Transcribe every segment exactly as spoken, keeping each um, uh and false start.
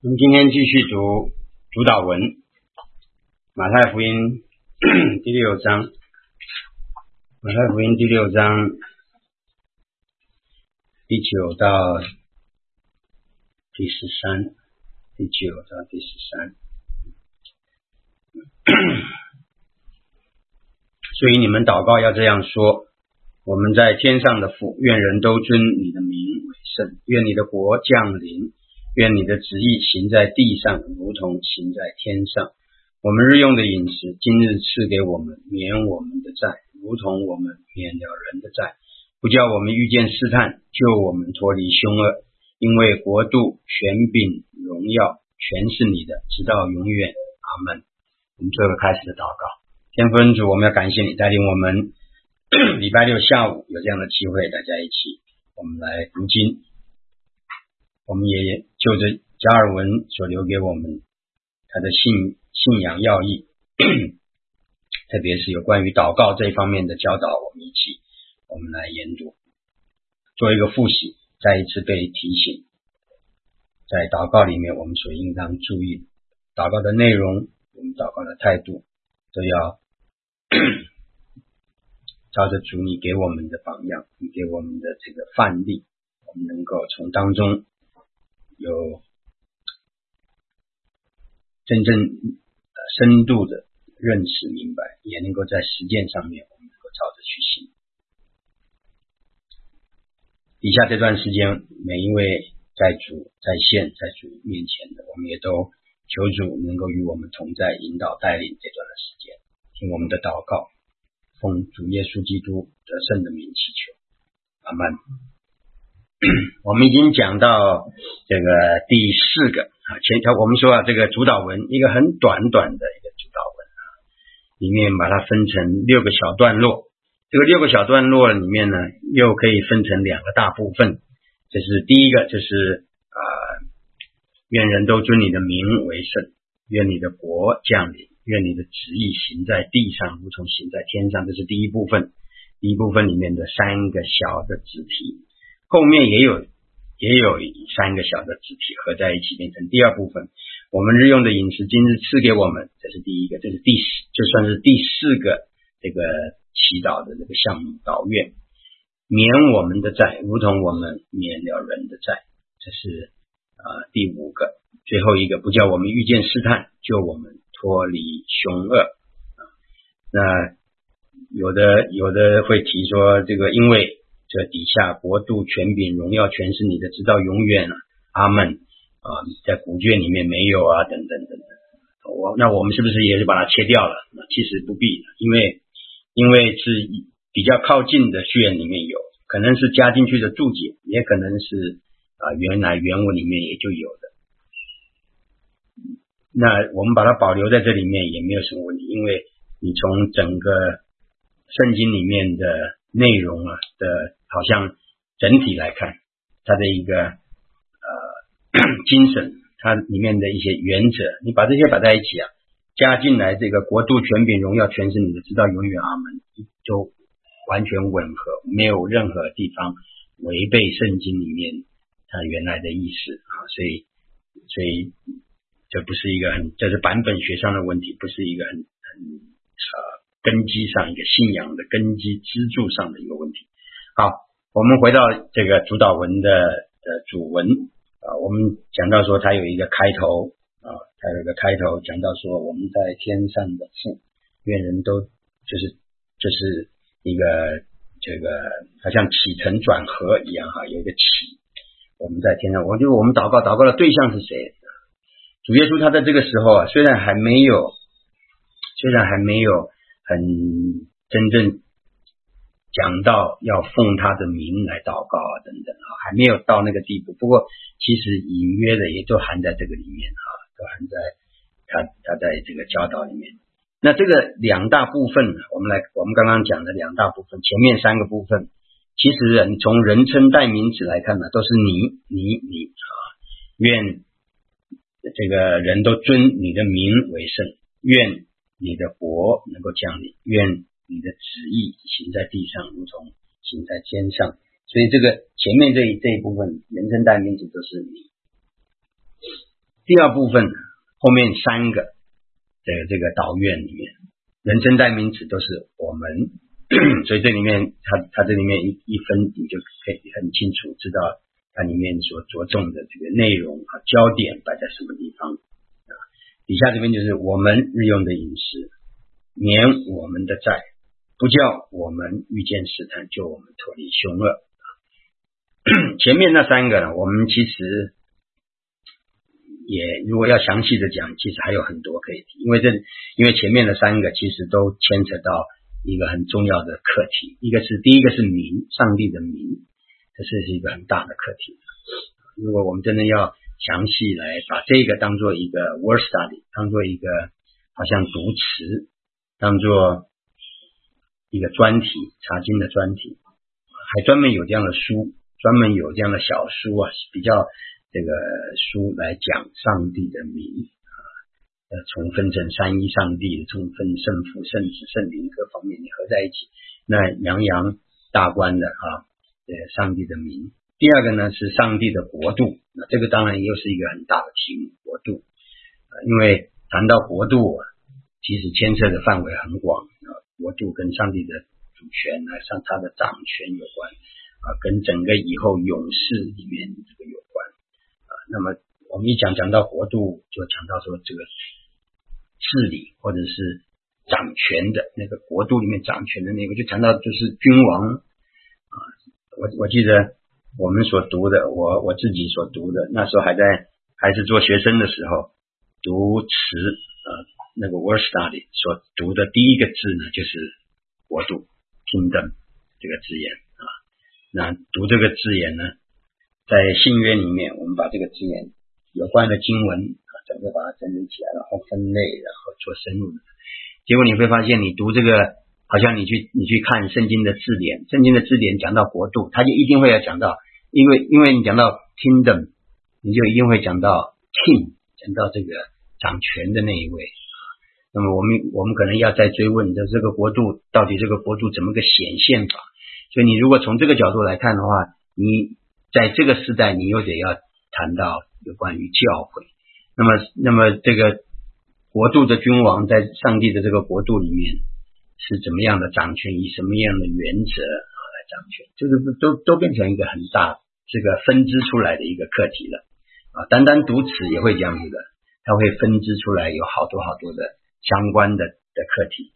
我们今天继续读主导文，马太福音第六章，马太福音第六章第九到第十三，第九到第十三。所以你们祷告要这样说：我们在天上的父，愿人都尊你的名为圣，愿你的国降临，愿你的旨意行在地上，如同行在天上。我们日用的饮食，今日赐给我们，免我们的债，如同我们免了人的债，不叫我们遇见试探，救我们脱离凶恶。因为国度、权柄、荣耀，全是你的，直到永远。阿们。我们最后开始的祷告。天父恩主，我们要感谢你带领我们礼拜六下午有这样的机会，大家一起我们来读经。我们也就着加尔文所留给我们他的信信仰要义，特别是有关于祷告这一方面的教导，我们一起我们来研读，做一个复习，再一次被提醒，在祷告里面我们所应当注意祷告的内容，我们祷告的态度都要照着主你给我们的榜样，你给我们的这个范例，我们能够从当中有真正、呃、深度的认识明白，也能够在实践上面我们能够照着去行。以下这段时间，每一位在主在线在主面前的，我们也都求主能够与我们同在，引导带领这段的时间，听我们的祷告，奉主耶稣基督得胜的名祈求，阿们。我们已经讲到这个第四个啊，前条我们说啊，这个主导文一个很短短的一个主导文啊，里面把它分成六个小段落。这个六个小段落里面呢，又可以分成两个大部分。这是第一个，就是啊、呃，愿人都尊你的名为圣，愿你的国降临，愿你的旨意行在地上，如同行在天上。这是第一部分。第一部分里面的三个小的子题。后面也有也有三个小的子题合在一起变成第二部分。我们日用的饮食今日赐给我们，这是第一个，这是第就算是第四个这个祈祷的这个项目，祷愿免我们的债，如同我们免了人的债，这是呃第五个。最后一个，不叫我们遇见试探，救我们脱离凶恶。那有的有的会提说，这个因为这底下国度、权柄、荣耀全是你的，直到永远啊，阿们啊，在古卷里面没有啊，等等等等。我那我们是不是也是把它切掉了？其实不必，因为因为是比较靠近的卷里面有，可能是加进去的注解，也可能是啊原来原文里面也就有的。那我们把它保留在这里面也没有什么问题，因为你从整个圣经里面的内容啊的，好像整体来看，它的一个呃精神，它里面的一些原则，你把这些摆在一起啊，加进来，这个国度、权柄、荣耀全是你的，直到永远，阿们，就完全吻合，没有任何地方违背圣经里面它原来的意思啊，所以所以这不是一个很，这是版本学上的问题，不是一个很很呃根基上一个信仰的根基支柱上的一个问题。好，我们回到这个主导文的的主文啊、呃，我们讲到说它有一个开头啊、呃，它有一个开头讲到说我们在天上的父，愿人都就是就是一个这个好像起承转合一样哈，有一个起，我们在天上，我就我们祷告祷告的对象是谁？主耶稣他在这个时候啊，虽然还没有虽然还没有很真正讲到要奉他的名来祷告啊等等啊，还没有到那个地步，不过其实隐约的也都含在这个里面啊，都含在他他在这个教导里面。那这个两大部分，我们来我们刚刚讲的两大部分，前面三个部分，其实人从人称代名词来看呢，都是你你你啊，愿这个人都尊你的名为圣，愿你的国能够降临，愿你的旨意行在地上，如同行在天上。所以这个前面这一这一部分人称代名词都是你。 第二部分后面三个的这个导愿里面，人称代名词都是我们，所以这里面它它这里面一一分，你就可以很清楚知道它里面所着重的这个内容啊，焦点摆在什么地方啊。底下这边就是我们日用的饮食，免我们的债，不叫我们遇见试探，救我们脱离凶恶。前面那三个呢，我们其实也如果要详细的讲，其实还有很多可以提，因为这因为前面的三个其实都牵扯到一个很重要的课题，一个是第一个是民，上帝的民，这是一个很大的课题。如果我们真的要详细来把这个当做一个 word study， 当做一个好像读词，当做一个专题，查经的专题，还专门有这样的书，专门有这样的小书啊，比较这个书来讲上帝的名啊，呃，从分成三一上帝，从分圣父、圣子、圣灵各方面你合在一起，那洋洋大观的啊，呃，上帝的名。第二个呢是上帝的国度，那这个当然又是一个很大的题目，国度，呃、因为谈到国度啊，其实牵涉的范围很广啊，国度跟上帝的主权啊，上他的掌权有关啊，跟整个以后永世里面这个有关啊。那么我们一讲讲到国度，就讲到说这个治理或者是掌权的那个国度里面掌权的那个，就谈到就是君王啊。我我记得我们所读的，我我自己所读的，那时候还在还是做学生的时候，读词呃那个 word study 所读的第一个字呢，就是国度 kingdom 这个字眼啊。那读这个字眼呢，在信约里面，我们把这个字眼有关的经文啊，整个把它整理起来，然后分类，然后做深入的。结果你会发现，你读这个，好像你去你去看圣经的字典，圣经的字典讲到国度，它就一定会要讲到，因为因为你讲到 kingdom， 你就一定会讲到 king， 讲到这个掌权的那一位。那么我们我们可能要再追问的这个国度到底这个国度怎么个显现法？所以你如果从这个角度来看的话，你在这个时代你又得要谈到有关于教会。那么那么这个国度的君王在上帝的这个国度里面是怎么样的掌权，以什么样的原则啊来掌权，这个都都变成一个很大这个分支出来的一个课题了啊。单单读词也会这样子的，它会分支出来有好多好多的相关的的课题。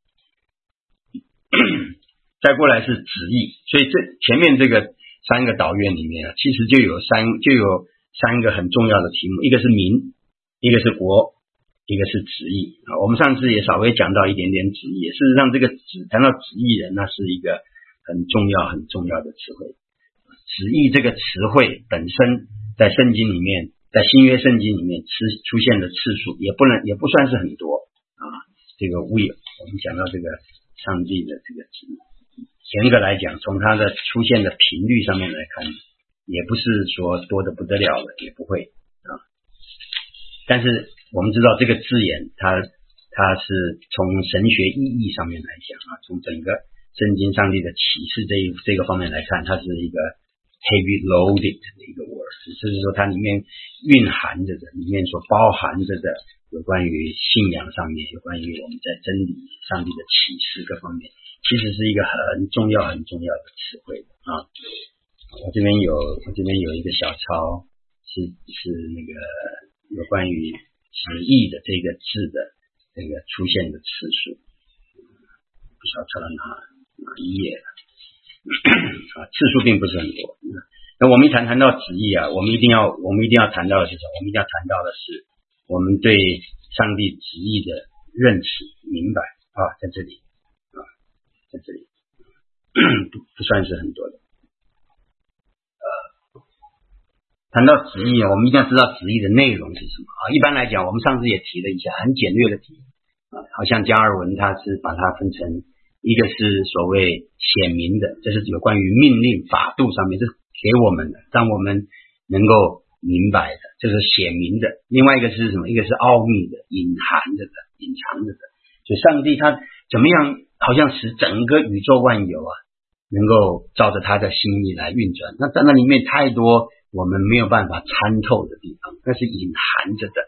再过来是旨意，所以这前面这个三个导愿里面啊，其实就有三就有三个很重要的题目，一个是民，一个是国，一个是旨意啊。我们上次也稍微讲到一点点旨意，事实上这个旨谈到旨意人，那是一个很重要很重要的词汇。旨意这个词汇本身在圣经里面，在新约圣经里面出现的次数也不能也不算是很多啊。这个 will 我们讲到这个上帝的这个旨意，严格来讲，从它的出现的频率上面来看，也不是说多得不得了了，也不会啊。但是我们知道这个字眼，它它是从神学意义上面来讲啊，从整个圣经上帝的启示这一这个方面来看，它是一个 heavy loaded 的一个 word， 就是说它里面蕴含着的，里面所包含着的有关于信仰上面，有关于我们在真理上帝的启示各方面，其实是一个很重要很重要的词汇啊。我这边有我这边有一个小抄，是是那个有关于旨意的这个字的这个出现的次数，不晓得抄到哪哪一页了啊，次数并不是很多。那我们一谈谈到旨意啊，我们一定要我们一定要谈到的是什么？我们一定要谈到的是我们对上帝旨意的认识明白啊，在这里啊，在这里不不算是很多的。呃，谈到旨意啊，我们一定要知道旨意的内容是什么啊。一般来讲，我们上次也提了一下，很简略的提啊，好像加尔文他是把它分成一个是所谓显明的，这是有关于命令法度上面，这是给我们的，让我们能够明白的，这是显明的。另外一个是什么？一个是奥秘的，隐含着的，隐藏着的。所以上帝他怎么样好像使整个宇宙万有啊能够照着他的心意来运转，那在那里面太多我们没有办法参透的地方，那是隐含着的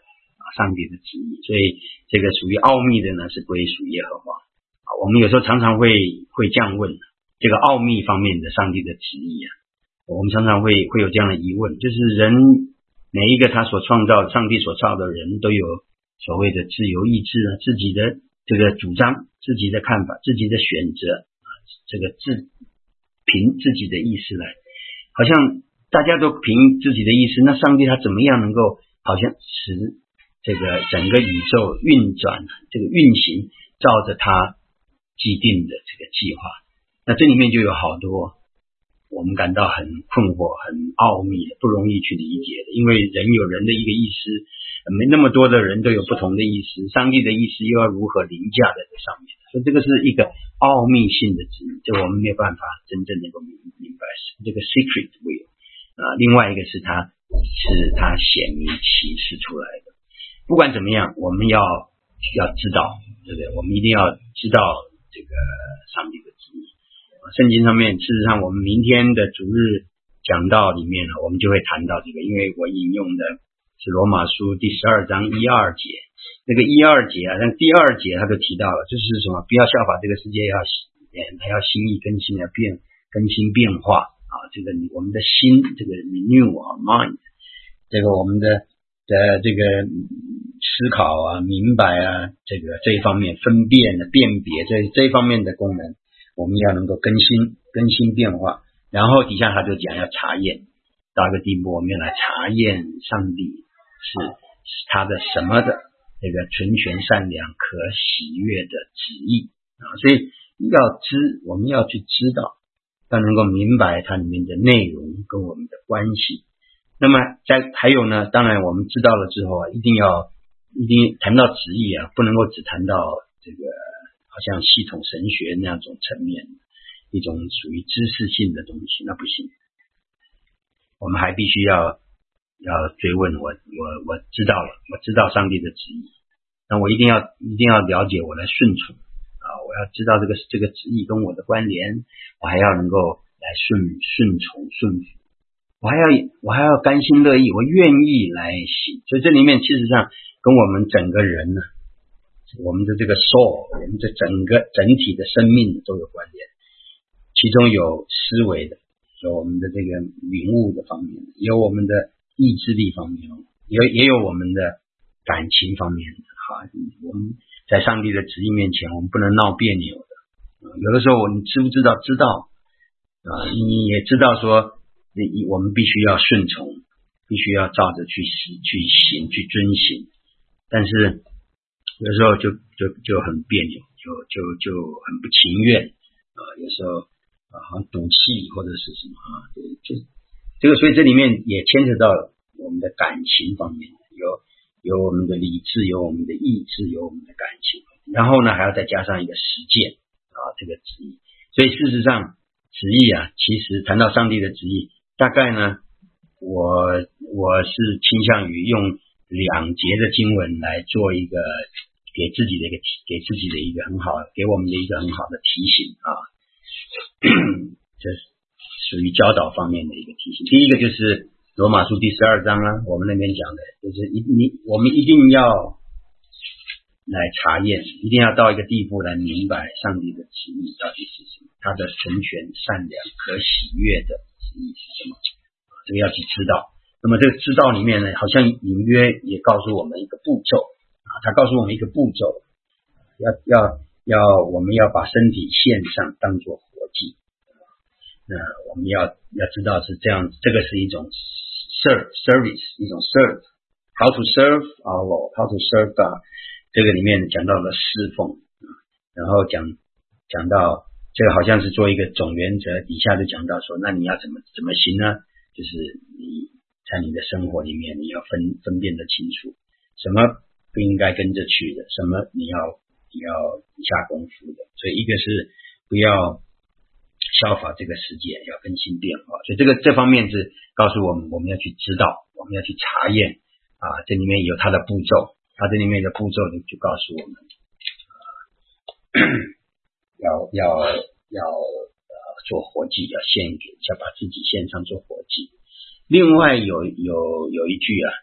上帝的旨意，所以这个属于奥秘的呢是归属耶和华啊。我们有时候常常会会这样问，这个奥秘方面的上帝的旨意啊，我们常常会会有这样的疑问，就是人每一个他所创造上帝所造的人都有所谓的自由意志啊，自己的这个主张，自己的看法，自己的选择啊，这个自凭自己的意思来，好像大家都凭自己的意思，那上帝他怎么样能够好像使这个整个宇宙运转，这个运行照着他既定的这个计划？那这里面就有好多我们感到很困惑、很奥秘的，不容易去理解的，因为人有人的一个意思，没那么多的人都有不同的意思，上帝的意思又要如何凌驾在这上面？所以这个是一个奥秘性的旨意，这我们没有办法真正能够明明白这个 secret will 啊。另外一个是他是他显明启示出来的。不管怎么样，我们要要知道，对不对？我们一定要知道这个上帝的旨意。圣经上面，事实上我们明天的主日讲道里面呢，我们就会谈到这个，因为我引用的是罗马书第十二章一二节，那个一二节啊，但第二节他就提到了，就是什么，不要效法这个世界，要还要心意更新，要变更新变化啊，这个我们的心，这个 renew our mind， 这个我们的的这个思考啊、明白啊，这个这一方面分辨的辨别这这一方面的功能，我们要能够更新更新变化。然后底下他就讲要查验，到一个地步我们要来查验上帝是他的什么的这个纯全善良可喜悦的旨意啊，所以要知我们要去知道，要能够明白它里面的内容跟我们的关系。那么在还有呢，当然我们知道了之后啊，一定要一定谈到旨意啊，不能够只谈到这个好像系统神学那样种层面，一种属于知识性的东西，那不行。我们还必须要要追问，我我我知道了，我知道上帝的旨意，那我一定要一定要了解，我来顺从啊，我要知道这个这个旨意跟我的关联，我还要能够来顺顺从顺服，我还要我还要甘心乐意，我愿意来行。所以这里面其实上跟我们整个人呢，我们的这个 soul， 我们这整个整体的生命都有关联，其中有思维的，有我们的这个领悟的方面，有我们的意志力方面，也也有我们的感情方面的。好，我们在上帝的旨意面前，我们不能闹别扭的。有的时候你知不知道？知道啊，你也知道说，我们必须要顺从，必须要照着去去行，去遵行。但是有时候就就就很别扭，就就就很不情愿啊。有时候啊，好像赌气或者是什么啊，就这个，所以这里面也牵扯到我们的感情方面，有有我们的理智，有我们的意志，有我们的感情，然后呢还要再加上一个实践啊，这个旨意。所以事实上旨意啊，其实谈到上帝的旨意，大概呢，我我是倾向于用两节的经文来做一个给自己的一个给自己的一个很好，给我们的一个很好的提醒啊。这是属于教导方面的一个提醒。第一个就是罗马书第十二章啊，我们那边讲的，就是一你我们一定要来查验，一定要到一个地步来明白上帝的旨意到底是什么，他的纯全善良可喜悦的旨意是什么，这个要去知道。那么这个知道里面呢，好像隐约也告诉我们一个步骤啊，他告诉我们一个步骤，要要要我们要把身体献上，当作活祭。那我们要要知道是这样，这个是一种 serve service， 一种 serve how to serve our Lord， how to serve God。这个里面讲到了侍奉，然后讲讲到这个好像是做一个总原则，底下就讲到说，那你要怎么怎么行呢？就是你在你的生活里面，你要分分辨得清楚，什么不应该跟着去的，什么你要你要下功夫的。所以一个是不要效法这个世界，要更新变化。所以这个这方面是告诉我们，我们要去知道，我们要去查验啊，这里面有它的步骤，它这里面的步骤就告诉我们，呃、要要要呃做活祭，要献给，要把自己献上做活祭。另外有有有一句啊，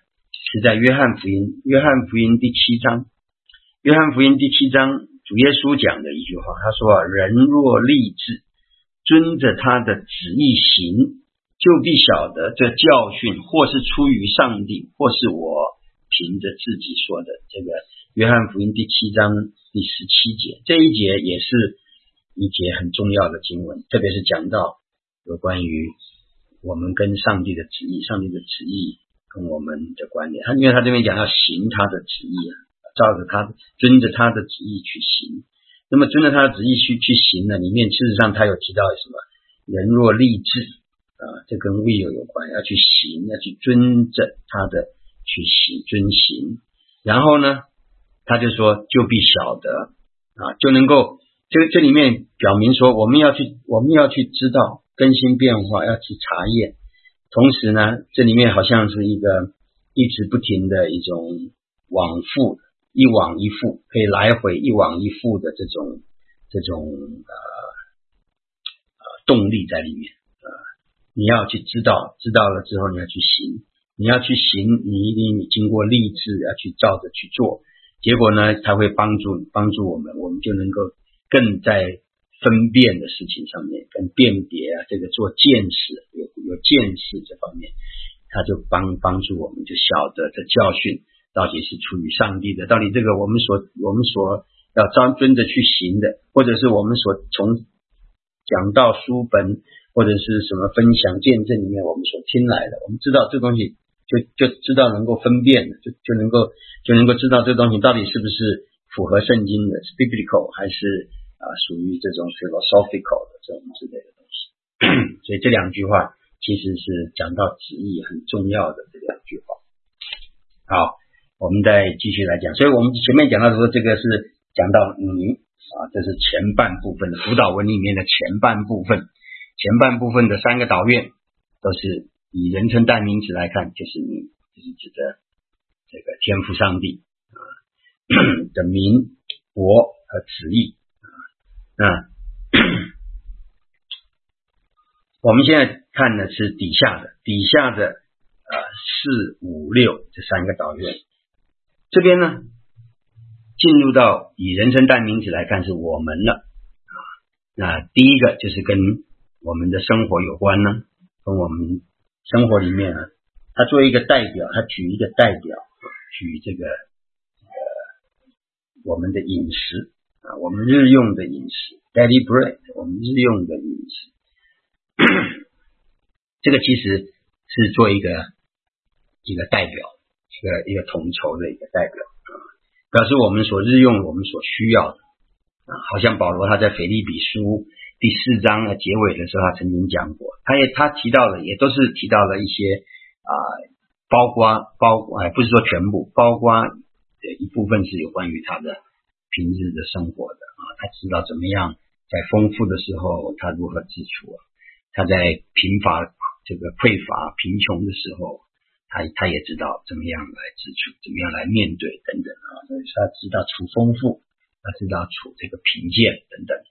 是在约翰福音，约翰福音第七章，约翰福音第七章主耶稣讲的一句话，他说啊，人若立志遵着他的旨意行，就必晓得这教训或是出于上帝，或是我凭着自己说的。这个约翰福音第七章第十七节，这一节也是一节很重要的经文，特别是讲到有关于我们跟上帝的旨意，上帝的旨意跟我们的关联。他因为他这边讲要行他的旨意啊，照着他遵着他的旨意去行。那么遵着他的旨意去去行呢，里面事实上他有提到什么？人若立志啊，这跟 will 有关，要去行，要去遵着他的去行遵行。然后呢，他就说就必晓得啊，就能够这这里面表明说我们要去我们要去知道更新变化，要去查验。同时呢，这里面好像是一个一直不停的一种往复，一往一复，可以来回一往一复的这种这种呃呃动力在里面啊、呃。你要去知道，知道了之后你要去行，你要去行，你一定经过立志要去照着去做，结果呢，它会帮助帮助我们，我们就能够更在分辨的事情上面，跟辨别啊，这个做见识有有见识这方面，它就帮帮助我们就晓得这教训到底是出于上帝的，到底这个我们所我们所要照遵着去行的，或者是我们所从讲到书本或者是什么分享见证里面我们所听来的，我们知道这东西就就知道能够分辨的，就就能够就能够知道这东西到底是不是符合圣经的，是 biblical 还是啊属于这种 philosophical 的这种之类的东西。所以这两句话其实是讲到旨意很重要的这两句话。好，我们再继续来讲。所以我们前面讲到说这个是讲到你啊，这是前半部分的辅导文里面的前半部分，前半部分的三个导愿都是以人称代名词来看，就是你，就是指着这个天父上帝啊的名、国和旨意啊。那我们现在看的是底下的底下的呃四五六这三个导愿。这边呢，进入到以人称代名词来看是我们了啊。那第一个就是跟我们的生活有关呢，跟我们生活里面啊，他作为一个代表，他举一个代表，举这个呃我们的饮食啊，我们日用的饮食 daily bread， 我们日用的饮食这个其实是做一个一个代表，一个一个统筹的一个代表啊，表示我们所日用我们所需要的啊。好像保罗他在腓立比书第四章的结尾的时候，他曾经讲过，他也他提到了，也都是提到了一些啊、呃，包括包括、哎、不是说全部，包括的一部分是有关于他的平日的生活的啊，他知道怎么样在丰富的时候他如何自处啊，他在贫乏这个匮乏贫穷的时候，他他也知道怎么样来自处，怎么样来面对等等啊，所以他知道处丰富，他知道处这个贫贱等等。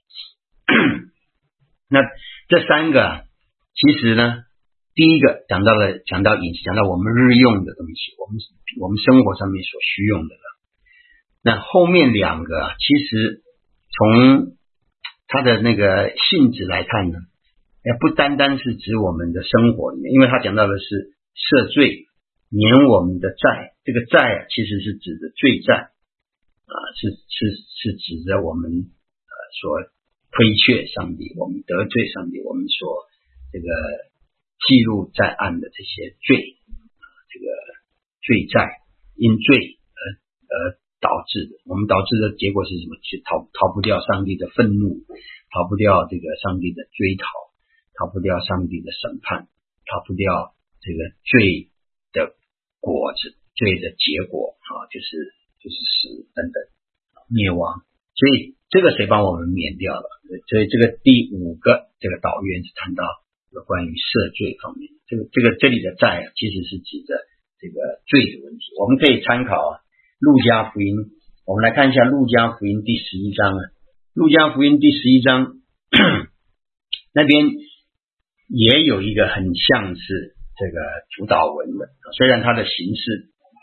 那这三个其实呢，第一个讲到了讲到饮食，讲到我们日用的东西，我们我们生活上面所需用的了。那后面两个其实从它的那个性质来看呢，也不单单是指我们的生活里面，因为他讲到的是赦罪免我们的债，这个债其实是指的罪债啊，是是是指着我们呃所亏缺上帝，我们得罪上帝，我们所这个记录在案的这些罪啊，这个罪债因罪而而导致的，我们导致的结果是什么？是逃逃不掉上帝的愤怒，逃不掉这个上帝的追讨，逃不掉上帝的审判，逃不掉这个罪的果子，罪的结果啊，就是就是死等等灭亡。所以这个谁帮我们免掉了？所以这个第五个这个导愿是谈到有关于赦罪方面，这个这个这里的债啊，其实是指着这个罪的问题。我们可以参考啊路加福音，我们来看一下路加福音第十一章啊，路加福音第十一章那边也有一个很像是这个主导文的，虽然它的形式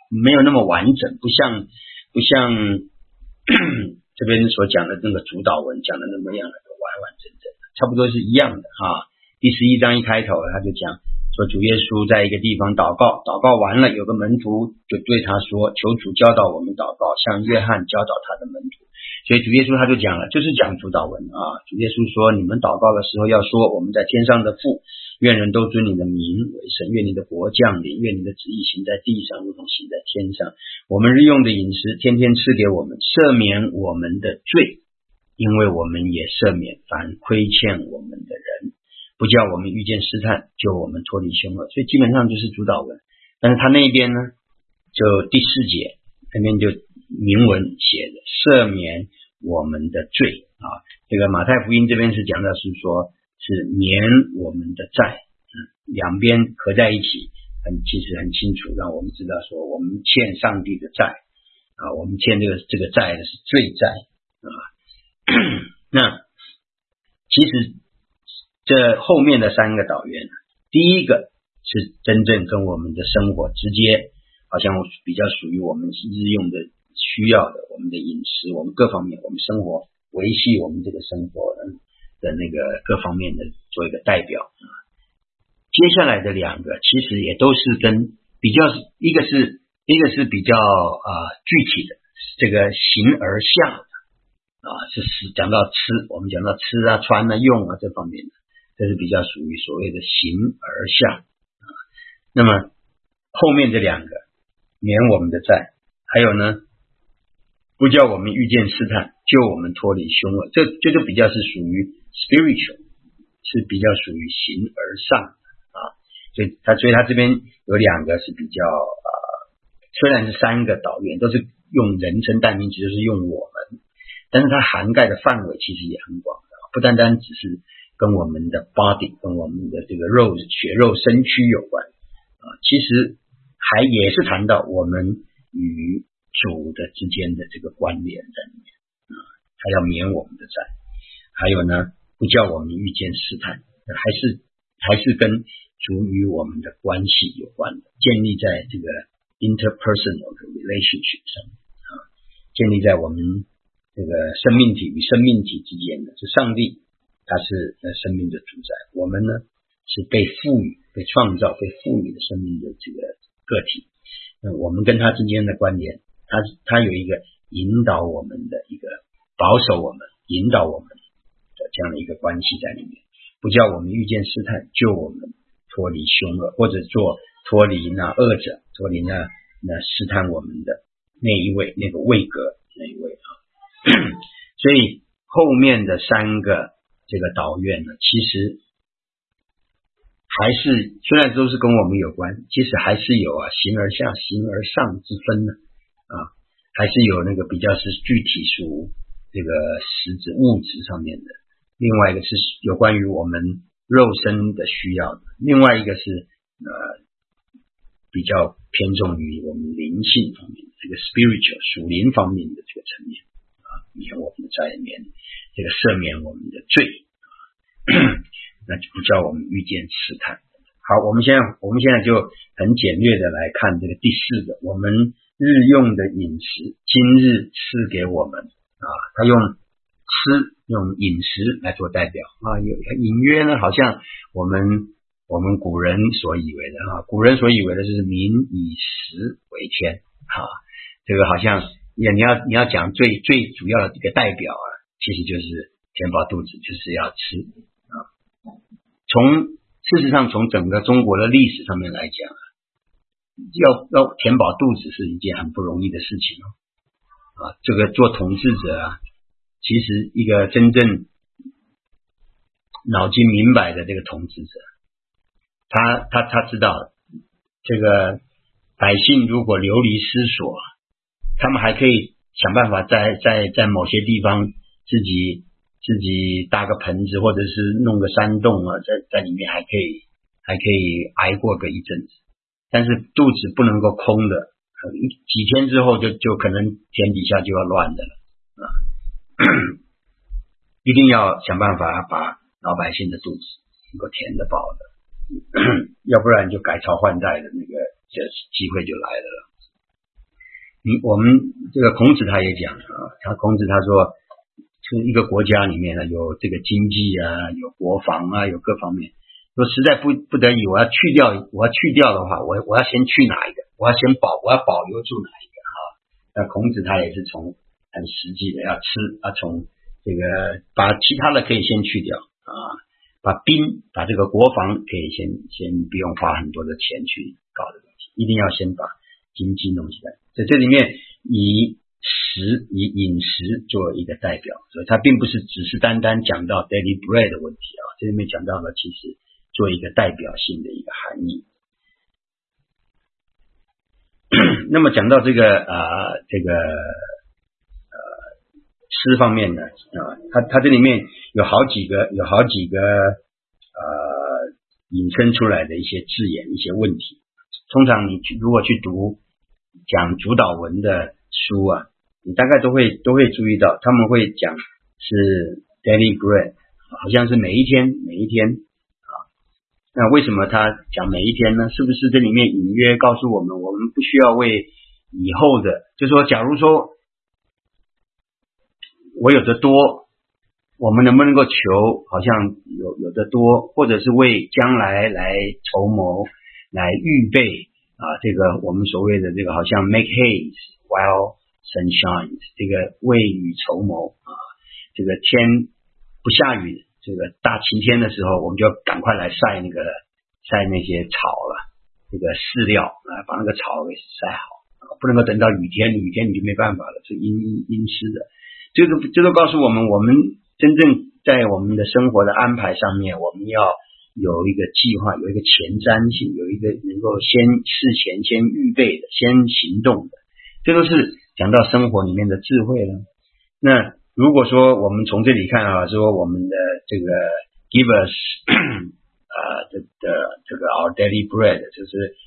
没有那么完整，不像不像这边所讲的那个主导文讲的那么样的完完整整的，差不多是一样的啊。第十一章一开头他就讲说，主耶稣在一个地方祷告，祷告完了，有个门徒就对他说，求主教导我们祷告，像约翰教导他的门徒。所以主耶稣他就讲了，就是讲主导文啊。主耶稣说，你们祷告的时候要说，我们在天上的父，愿人都尊你的名为神，愿你的国降临，愿你的旨意行在地上如同行在天上。我们日用的饮食天天吃给我们，赦免我们的罪，因为我们也赦免凡亏欠我们的人，不叫我们遇见试探，救我们脱离凶恶。所以基本上就是主导文。但是他那边呢，就第四节那边就明文写的赦免我们的罪啊。这个马太福音这边是讲到是说是免我们的债，嗯，两边合在一起，很其实很清楚，让我们知道说我们欠上帝的债啊，我们欠这个这个债的是罪债啊。那其实这后面的三个导愿，第一个是真正跟我们的生活直接，好像比较属于我们日用的需要的，我们的饮食，我们各方面，我们生活维系我们这个生活的那个各方面的做一个代表。接下来的两个其实也都是跟比较，一个是一个是比较呃具体的，这个形而下的啊，是讲到吃，我们讲到吃啊穿啊用啊这方面的，这是比较属于所谓的形而下啊。那么后面这两个免我们的债，还有呢不叫我们遇见试探，救我们脱离凶恶，这这就比较是属于 spiritual， 是比较属于形而上啊。所以他所以他这边有两个是比较呃，虽然是三个导愿都是用人称代名词，就是用我们，但是它涵盖的范围其实也很广的，不单单只是跟我们的 body 跟我们的这个肉血肉身躯有关啊，其实还也是谈到我们与主的之间的这个关联在里面啊，他要免我们的债，还有呢不叫我们遇见试探，还是还是跟主与我们的关系有关的，建立在这个 interpersonal 的 relationship 上啊，建立在我们这个生命体与生命体之间的，是上帝他是生命的主宰，我们呢是被赋予被创造被赋予的生命的这个个体，那我们跟他之间的关联，他他有一个引导我们的一个保守我们引导我们的这样的一个关系在里面，不叫我们遇见试探，救我们脱离凶恶，或者做脱离那恶者，脱离那那试探我们的那一位，那个位格那一位啊。所以后面的三个这个导愿呢，其实还是虽然都是跟我们有关，其实还是有啊形而下形而上之分呢啊，还是有那个比较是具体属这个实质物质上面的，另外一个是有关于我们肉身的需要的，另外一个是呃比较偏重于我们灵性方面的这个 spiritual 属灵方面的这个层面啊，免我们的债，免这个赦免我们的罪那就不叫我们遇见试探。好，我们现在我们现在就很简略的来看这个第四个，我们日用的饮食今日赐给我们啊，他用吃用饮食来做代表啊，有隐约呢好像我们我们古人所以为的啊，古人所以为的就是民以食为天啊，这个好像你要你要讲最最主要的一个代表啊，其实就是填饱肚子，就是要吃啊。从事实上从整个中国的历史上面来讲，要要填饱肚子是一件很不容易的事情啊，这个做统治者啊，其实一个真正脑筋明白的这个统治者，他他他知道这个百姓如果流离失所，他们还可以想办法在在在某些地方自己自己搭个棚子，或者是弄个山洞啊，在在里面还可以还可以挨过个一阵子，但是肚子不能够空的，几天之后就就可能天底下就要乱的了啊！一定要想办法把老百姓的肚子能够填得饱的，要不然就改朝换代的那个这机会就来了。 你我们这个孔子他也讲啊，他孔子他说，是一个国家里面呢有这个经济啊，有国防啊，有各方面。说实在不不得已，我要去掉，我要去掉的话，我我要先去哪一个？我要先保，我要保留住哪一个啊？那孔子他也是从很实际的要吃，要从这个把其他的可以先去掉啊，把兵，把这个国防可以先先不用花很多的钱去搞的东西，一定要先把经济弄起来。在这里面以食以饮食作为一个代表，所以它并不是只是单单讲到 daily bread 的问题啊，这里面讲到了其实做一个代表性的一个含义。那么讲到这个呃这个呃吃方面呢，啊，它它这里面有好几个有好几个呃引申出来的一些字眼一些问题。通常你如果去读讲主导文的书啊，你大概都会都会注意到，他们会讲是 daily bread， 好像是每一天每一天啊。那为什么他讲每一天呢？是不是这里面隐约告诉我们，我们不需要为以后的，就是说，假如说我有的多，我们能不能够求好像有有的多，或者是为将来来筹谋，来预备啊，这个我们所谓的这个好像 make haste while sun shines， 这个未雨绸缪啊，这个天不下雨，这个大晴天的时候，我们就赶快来晒那个晒那些草了，这个饲料啊，把那个草给晒好，不能够等到雨天，雨天你就没办法了，是阴阴湿的。这个这都告诉我们，我们真正在我们的生活的安排上面，我们要有一个计划，有一个前瞻性，有一个能够先事前先预备的，先行动的，这都是讲到生活里面的智慧了。那如果说我们从这里看啊，说我们的这个 give us 呃的的这个 our daily bread， 就是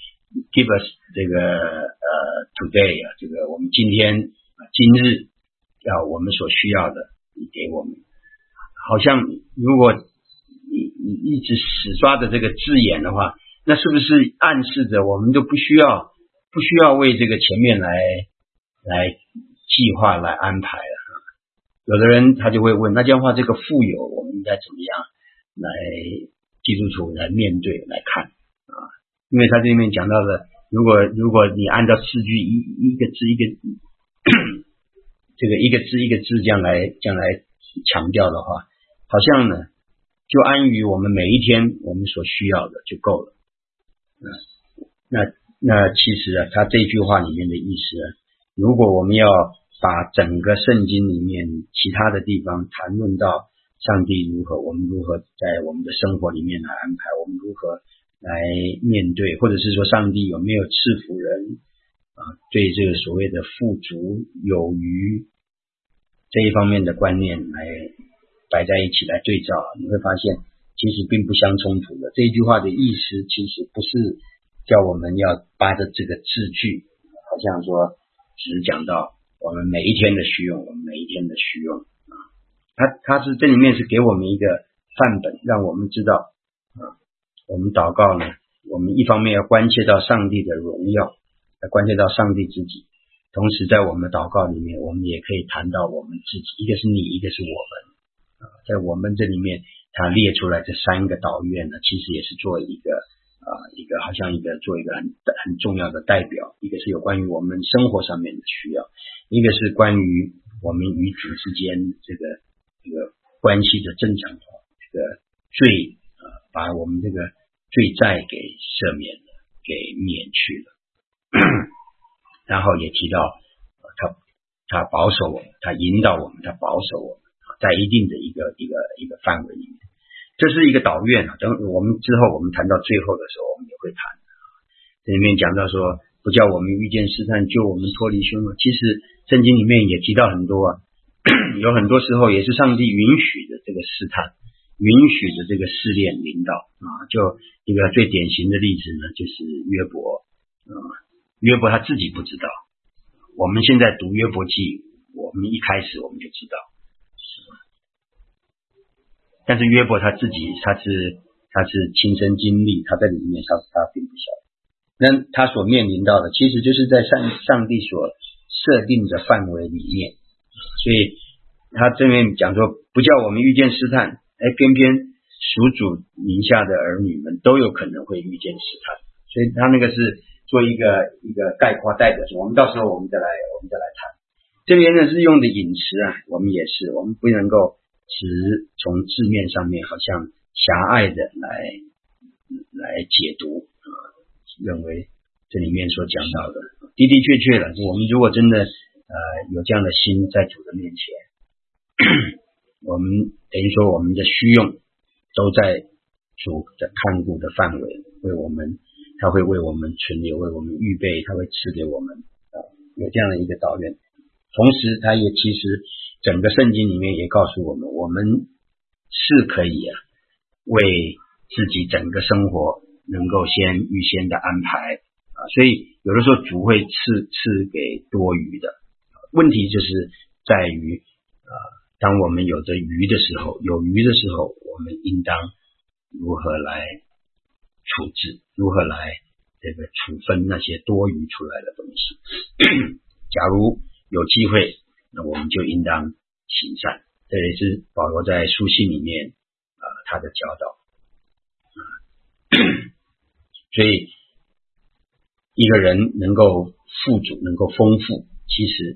give us 这个呃 today 啊，这个我们今天今日要我们所需要的，你给我们。好像如果你你一直死抓着这个字眼的话，那是不是暗示着我们都不需要不需要为这个前面来来计划来安排了？有的人他就会问，那这样的话，这个富有我们应该怎么样来基督徒来面对来看啊？因为他这里面讲到的，如果如果你按照字句一一个字一个这个一个字一个字这样来这样来强调的话，好像呢就安于我们每一天我们所需要的就够了。那那其实啊，他这句话里面的意思啊，如果我们要把整个圣经里面其他的地方谈论到上帝如何，我们如何在我们的生活里面来安排，我们如何来面对，或者是说上帝有没有赐福人啊，对这个所谓的富足有余这一方面的观念来摆在一起来对照，你会发现其实并不相冲突的。这一句话的意思其实不是叫我们要扒着这个字句，好像说只是讲到我们每一天的需用，我们每一天的需用啊，它它是这里面是给我们一个范本，让我们知道啊，我们祷告呢，我们一方面要关切到上帝的荣耀，来关切到上帝自己，同时在我们的祷告里面，我们也可以谈到我们自己，一个是你，一个是我们啊，在我们这里面，他列出来这三个祷愿呢，其实也是做一个啊，一个好像一个做一个很很重要的代表，一个是有关于我们生活上面的需要，一个是关于我们与主之间这个这个关系的正常化，这个罪啊，把我们这个罪债给赦免了，给免去了，然后也提到他他保守我们，他引导我们，他保守我们，在一定的一个一个一个范围里面。这是一个祷愿啊，等我们之后我们谈到最后的时候，我们也会谈。这里面讲到说，不叫我们遇见试探，救我们脱离凶恶。其实圣经里面也提到很多啊，有很多时候也是上帝允许的这个试探，允许的这个试炼领导啊。就一个最典型的例子呢，就是约伯啊，约伯他自己不知道。我们现在读约伯记，我们一开始我们就知道。但是约伯他自己他是他是亲身经历，他在里面他他并不晓得。那他所面临到的其实就是在上上帝所设定的范围里面。所以他这边讲说，不叫我们遇见试探，哎，偏偏属主名下的儿女们都有可能会遇见试探。所以他那个是做一个一个概括代表说，我们到时候我们再来我们再来谈。这边呢是用的引词啊，我们也是，我们不能够只从字面上面好像狭隘的来来解读，呃，认为这里面所讲到的的的确确了。我们如果真的呃有这样的心在主的面前，我们等于说我们的需用都在主的看顾的范围，为我们，他会为我们存留，为我们预备，他会赐给我们，呃，有这样的一个祷愿。同时他也其实整个圣经里面也告诉我们，我们是可以啊为自己整个生活能够先预先的安排啊，所以有的时候主会赐赐给多余的，问题就是在于呃，当我们有着余的时候，有余的时候，我们应当如何来处置，如何来这个处分那些多余出来的东西。假如有机会，那我们就应当行善，这也是保罗在书信里面呃他的教导。所以一个人能够富足，能够丰富，其实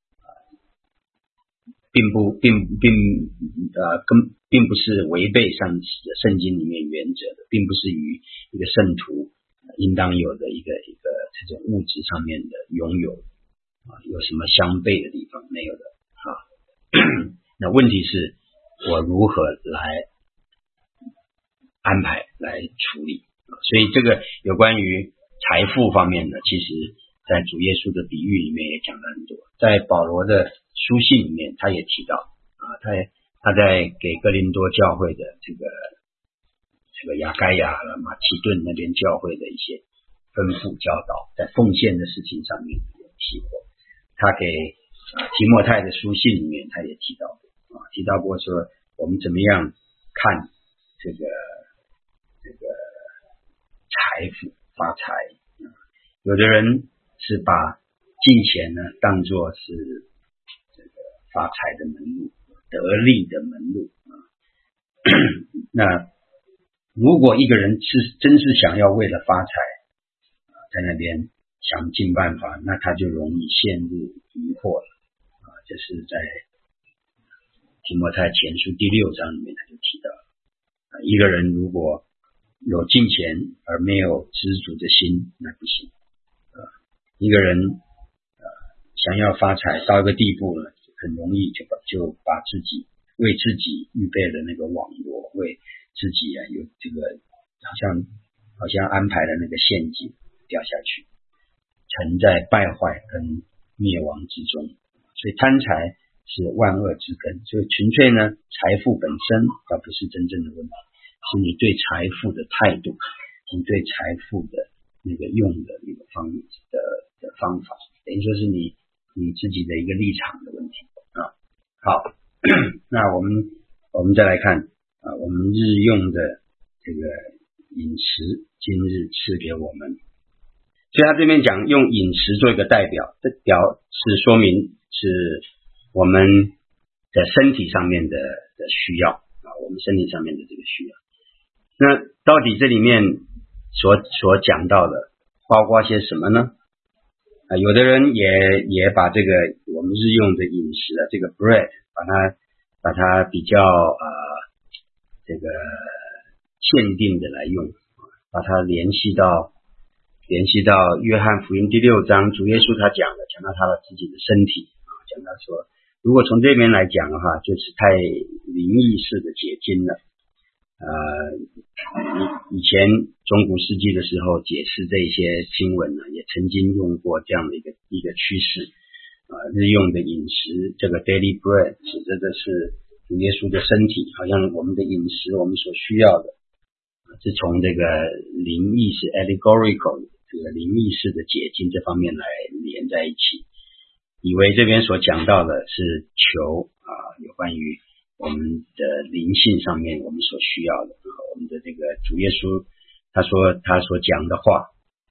并不并并呃跟并不是违背上圣经里面原则的，并不是与一个圣徒应当有的一个一个这种物质上面的拥有啊有什么相悖的地方，没有的啊。那问题是我如何来安排来处理，所以这个有关于财富方面的，其实在主耶稣的比喻里面也讲了很多，在保罗的书信里面他也提到啊，他他在给哥林多教会的这个这个亚该亚和马其顿那边教会的一些吩咐教导，在奉献的事情上面有提过，他给啊提摩太的书信里面他也提到过啊，提到过说我们怎么样看这个这个财富发财，有的人是把金钱呢当作是这个发财的门路，得利的门路啊。那如果一个人是真是想要为了发财在那边想尽办法，那他就容易陷入疑惑了啊。这是在提摩太前书第六章里面他就提到了啊，一个人如果有金钱而没有知足的心，那不行啊。一个人呃想要发财到一个地步呢，很容易就把就把自己为自己预备了那个网罗，为自己啊有这个好像好像安排了那个陷阱掉下去，沉在败坏跟灭亡之中。所以贪财是万恶之根，所以纯粹呢财富本身倒不是真正的问题，是你对财富的态度，你对财富的那个用的那个方的的方法，等于说是你你自己的一个立场的问题啊。好，那我们我们再来看啊，我们日用的这个饮食，今日赐给我们。所以他这边讲用饮食做一个代表，这表是说明是我们的身体上面的的需要啊，我们身体上面的这个需要。那到底这里面所所讲到的包括些什么呢？啊，有的人也也把这个我们日用的饮食啊，这个 bread 把它把它比较呃这个限定的来用，把它联系到联系到约翰福音第六章，主耶稣他讲的，讲到他的自己的身体啊，讲到说，如果从这边来讲的话，就是太灵异式的解经了。呃，以以前中古世纪的时候解释这些经文呢，也曾经用过这样的一个一个趋势啊、呃，日用的饮食，这个 daily bread 指着的是主耶稣的身体，好像我们的饮食我们所需要的，是从这个灵意识 allegorical 这个灵意识的解经这方面来连在一起，以为这边所讲到的是求啊、呃、有关于我们的灵性上面我们所需要的，我们的这个主耶稣他说他所讲的话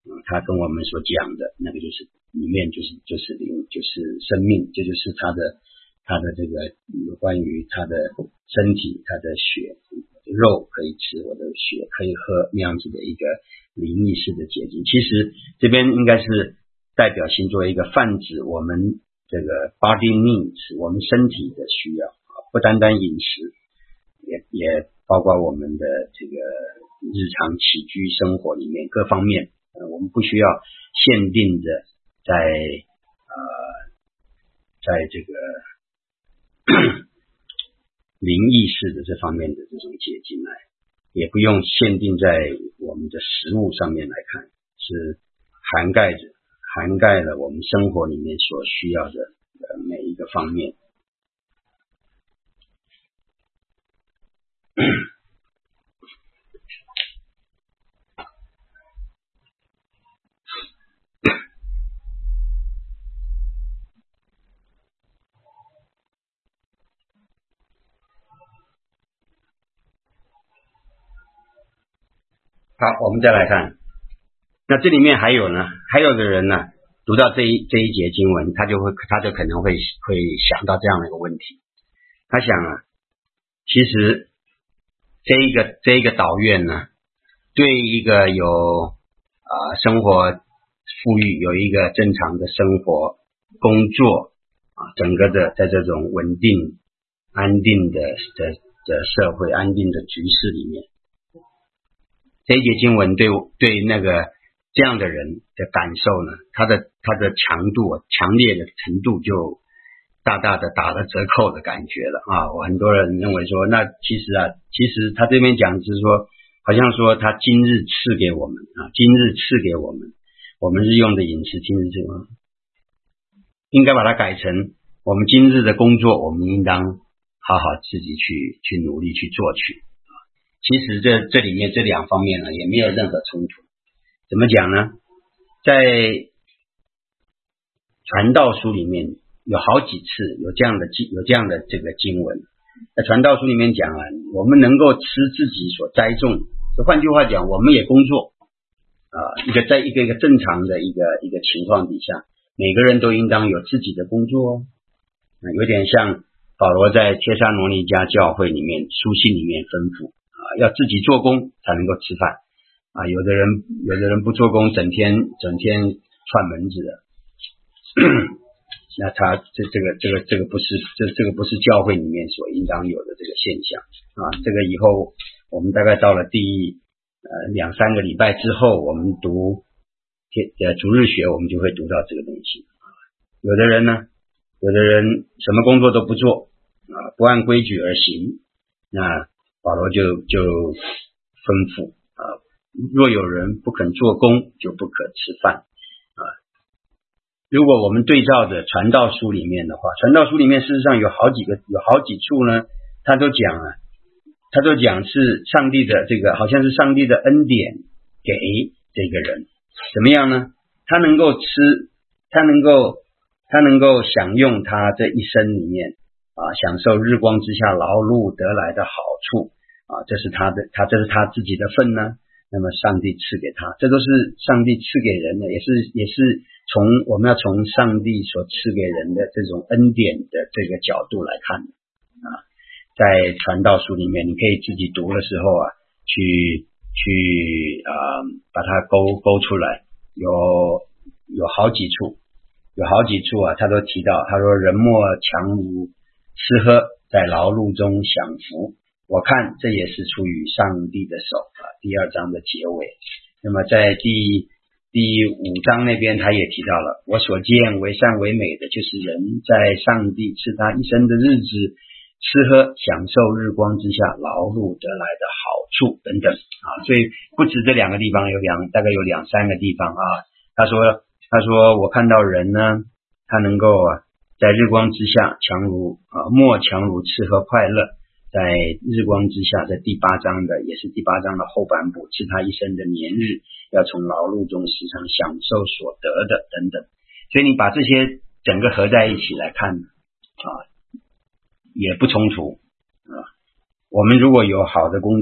嗯，他跟我们所讲的那个就是里面就是就是灵，就是生命，这就是他的他的这个有关于他的身体，他的血肉可以吃，我的血可以喝，那样子的一个灵意识的结晶。其实这边应该是代表性作为一个泛指我们这个 body needs， 我们身体的需要，不单单饮食，也也包括我们的这个日常起居生活里面各方面，呃，我们不需要限定的在呃在这个灵意识的这方面的这种结晶来，也不用限定在我们的食物上面来看，是涵盖着涵盖了我们生活里面所需要的呃每一个方面。好，我们再来看，那这里面还有呢，还有的人呢，读到这一这一节经文，他就会他就可能会会想到这样的一个问题，他想啊，其实这一个这一个导愿呢，对一个有呃生活富裕，有一个正常的生活工作啊，整个的在这种稳定安定的的的社会安定的局势里面，这一节经文对对那个这样的人的感受呢，他的他的强度强烈的程度就大大的打了折扣的感觉了啊！我很多人认为说，那其实啊，其实他这边讲是说，好像说他今日赐给我们啊，今日赐给我们，我们日用的饮食，今日这个应该把它改成我们今日的工作，我们应当好好自己去去努力去做去。其实这这里面这两方面呢，也没有任何冲突。怎么讲呢？在传道书里面有好几次有这样的有这样的这个经文，在传道书里面讲啊，我们能够吃自己所栽种，换句话讲，我们也工作啊，一个在一个一个正常的一个一个情况底下，每个人都应当有自己的工作哦。有点像保罗在帖撒罗尼迦教会里面书信里面吩咐啊，要自己做工才能够吃饭啊。有的人有的人不做工，整天整天串门子的，那他这这个这个这个不是这这个不是教会里面所应当有的这个现象啊。这个以后我们大概到了第呃两三个礼拜之后，我们读呃逐日学，我们就会读到这个东西。有的人呢，有的人什么工作都不做啊，不按规矩而行，那保罗就就吩咐啊，若有人不肯做工，就不可吃饭啊。如果我们对照着传道书里面的话，传道书里面事实上有好几个有好几处呢，他都讲啊，他都讲是上帝的这个好像是上帝的恩典给这个人怎么样呢？他能够吃，他能够他能够享用他这一生里面啊，享受日光之下劳碌得来的好处啊，这是他的他这是他自己的份呢。那么上帝赐给他，这都是上帝赐给人的，也是也是从我们要从上帝所赐给人的这种恩典的这个角度来看啊。在传道书里面，你可以自己读的时候啊，去去啊、呃、把它勾勾出来，有有好几处，有好几处啊，他都提到，他说人莫强如吃喝，在劳碌中享福。我看这也是出于上帝的手啊，第二章的结尾。那么在第第五章那边他也提到了，我所见为善为美的，就是人在上帝赐他一生的日子吃喝享受日光之下劳碌得来的好处等等啊。所以不止这两个地方，有两大概有两三个地方啊。他说他说我看到人呢，他能够啊在日光之下强如啊莫强如吃喝快乐，在日光之下，在第八章的也是第八章的后半部，是他一生的年日，要从劳碌中时常享受所得的等等。所以你把这些整个合在一起来看啊，也不冲突啊。我们如果有好的工作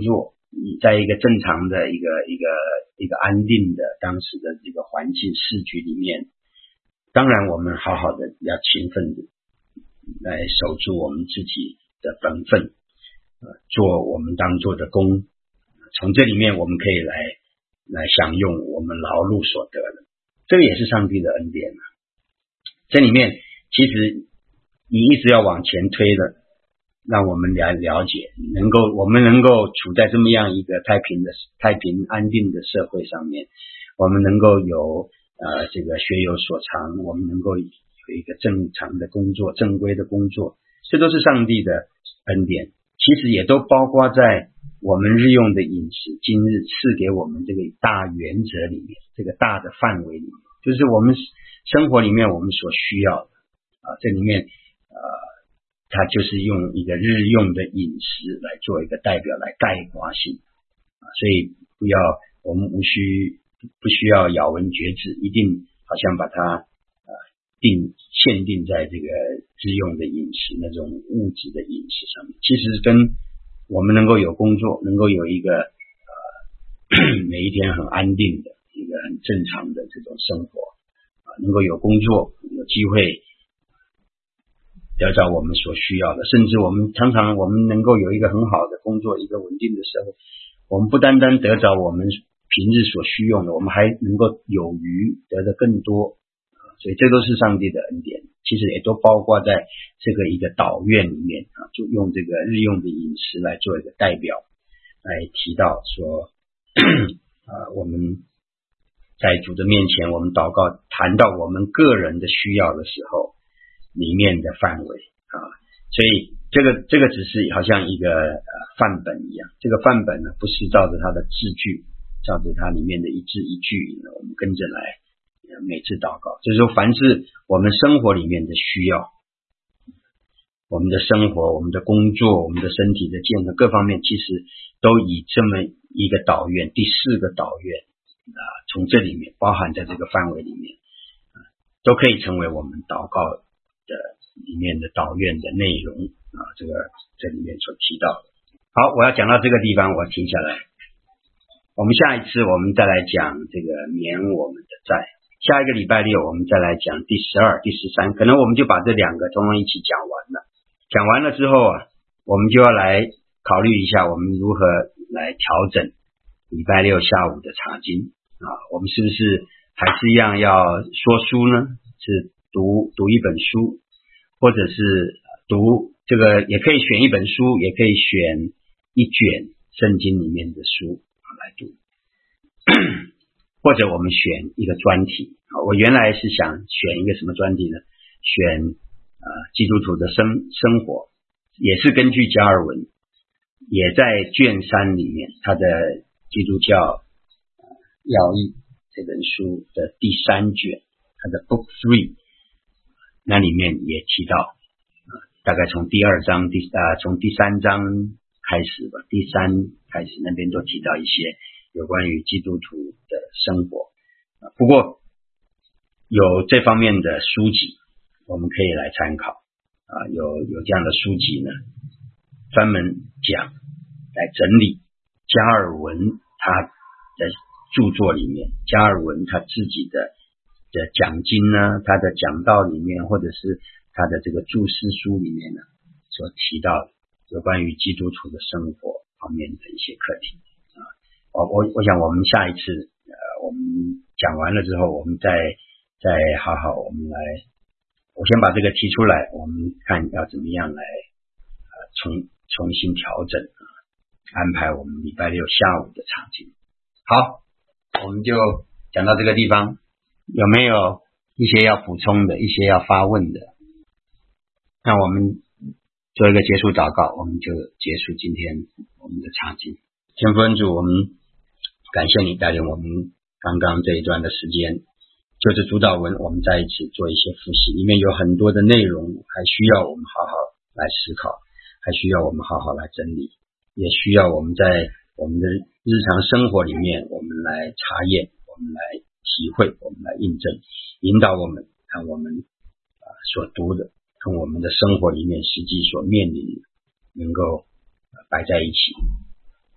在一个正常的一个一个一个安定的当时的这个环境市局里面，当然我们好好的要勤奋的来守住我们自己的本分，呃，做我们当做的工，从这里面我们可以来来享用我们劳碌所得的，这个也是上帝的恩典啊。这里面其实你一直要往前推的，让我们来了解，能够我们能够处在这么样一个太平的太平安定的社会上面，我们能够有呃这个学有所长，我们能够有一个正常的工作，正规的工作，这都是上帝的恩典。其实也都包括在我们日用的饮食，今日赐给我们这个大原则里面，这个大的范围里面，就是我们生活里面我们所需要的啊，这里面呃，它就是用一个日用的饮食来做一个代表，来概括性啊，所以不要我们无需不需要咬文嚼字，一定好像把它呃定限定在这个日用的饮食那种物质的饮食上面，其实跟我们能够有工作，能够有一个呃每一天很安定的一个很正常的这种生活啊，能够有工作，有机会得到我们所需要的，甚至我们常常我们能够有一个很好的工作，一个稳定的社会，我们不单单得着我们平日所需用的，我们还能够有余得的更多，所以这都是上帝的恩典，其实也都包括在这个一个祷愿里面啊，就用这个日用的饮食来做一个代表，来提到说呃，我们在主的面前，我们祷告谈到我们个人的需要的时候里面的范围啊，所以这个这个只是好像一个呃范本一样，这个范本呢不是照着它的字句，照着它里面的一字一句呢，我们跟着来每次祷告，就是说凡是我们生活里面的需要，我们的生活，我们的工作，我们的身体的健康各方面，其实都以这么一个祷愿，第四个祷愿啊，从这里面包含在这个范围里面啊，都可以成为我们祷告的里面的祷愿的内容啊，这个这里面所提到的。好，我要讲到这个地方，我停下来。我们下一次我们再来讲这个免我们的债，下一个礼拜六我们再来讲第十二、第十三，可能我们就把这两个通通一起讲完了。讲完了之后啊，我们就要来考虑一下我们如何来调整礼拜六下午的查经啊，我们是不是还是一样要说书呢？是读读一本书，或者是读这个也可以选一本书，也可以选一卷圣经里面的书来读，或者我们选一个专题。我原来是想选一个什么专题呢？选呃基督徒的生生活，也是根据加尔文，也在卷三里面，他的基督教要义这本书的第三卷，他的 book three， 那里面也提到，呃、大概从第二章第啊从第三章开始吧，第三开始那边都提到一些有关于基督徒的生活。不过有这方面的书籍我们可以来参考啊，有有这样的书籍呢，专门讲来整理加尔文他的著作里面，加尔文他自己的的讲经呢，他的讲道里面，或者是他的这个注释书里面呢所提到的有关于基督徒的生活方面的一些课题啊。我我我想我们下一次呃我们讲完了之后，我们再再好好我们来，我先把这个提出来，我们看要怎么样来呃重重新调整啊，安排我们礼拜六下午的场景。好，我们就讲到这个地方，有没有一些要补充的，一些要发问的？那我们做一个结束祷告，我们就结束今天我们的场景。天父恩主，我们感谢你带领我们刚刚这一段的时间，就是主导文我们在一起做一些复习，里面有很多的内容还需要我们好好来思考，还需要我们好好来整理，也需要我们在我们的日常生活里面我们来查验，我们来体会，我们来印证，引导我们看我们、呃、所读的跟我们的生活里面实际所面临的能够、呃、摆在一起，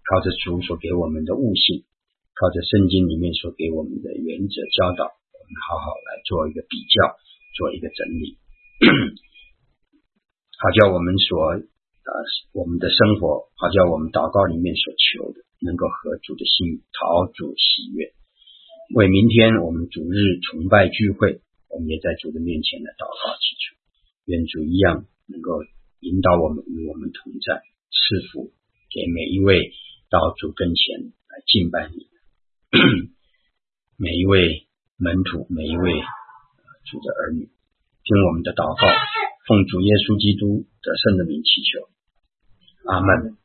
靠着主所给我们的悟性，靠着圣经里面所给我们的原则教导，我们好好来做一个比较，做一个整理，好叫我们所呃我们的生活，好叫我们祷告里面所求的能够合主的心，讨主喜悦。为明天我们主日崇拜聚会，我们也在主的面前来祷告祈求，愿主一样能够引导我们，与我们同在，赐福给每一位到主跟前来敬拜你每一位门徒，每一位主的儿女，听我们的祷告，奉主耶稣基督的圣的名祈求，阿们。